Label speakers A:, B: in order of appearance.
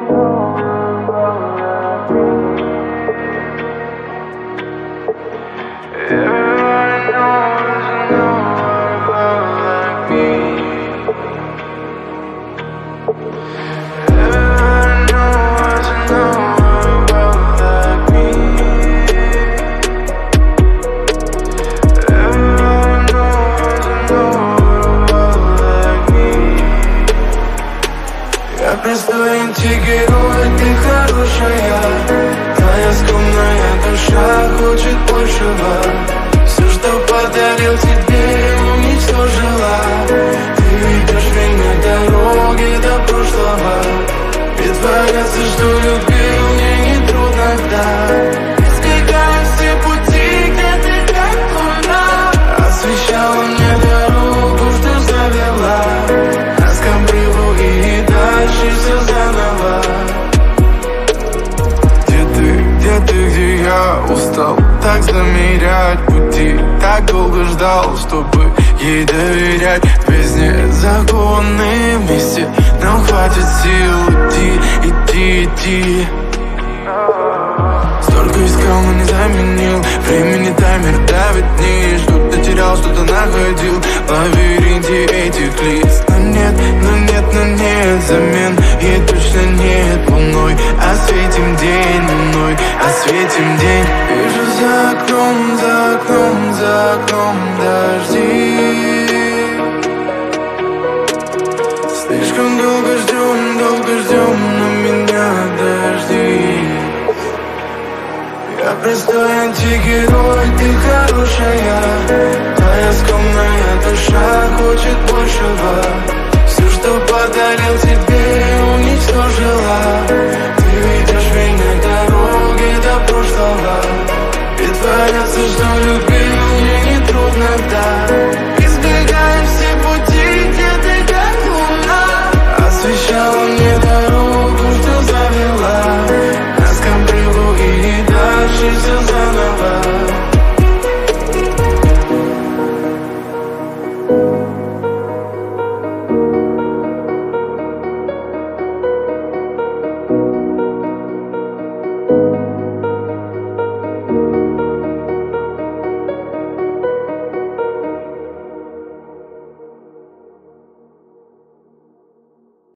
A: Простой антигерой, ты хорошая. Твоя скромная душа хочет большего. Все, что подарил тебе, уничтожила. Ты ведешь меня дороги до прошлого. Притворяться, что любил, мне не трудно, да. Избегаем все пути, где ты как луна. Освещала мне дорогу, что завела нас к обрыву и дальше все заново. Где я устал так замерять пути. Так долго ждал, чтобы ей доверять. В бездне законы вместе нам хватит сил идти. Столько искал, но не заменил. Времени таймер давит вниз. Что-то терял, что-то находил в лабиринте этих лиц. Но нет замен. И точно нет луной. Осветим день луной, осветим день. Вижу за окном дожди. Слишком долго ждем, но меня дожди. Я простой антигерой, ты хорошая. Твоя скромная душа хочет большего. Все, что подарил тебе,